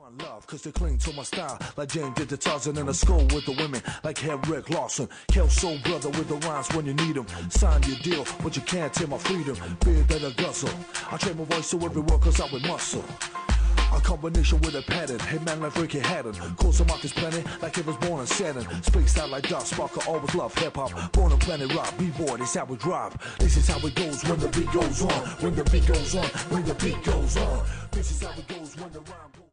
find love, cause they cling to my style. Like Jane did the Tarzan in a skull with the women. Like Rick Lawson, Kel Soul Brother with the rhymes when you need them. Sign your deal, but you can't take my freedom. Beard that I guzzle. I train my voice to every word cause I with muscle. A combination with a pattern, hit man like Ricky Hatton. Close him off his planet like it was born in Saturn. Speaks out like Doc Sparker, always love hip-hop. Born on planet rock, B-boy, this how we drop. This is how it goes when the beat goes on. When the beat goes on, when the beat goes on. This is how it goes when the rhyme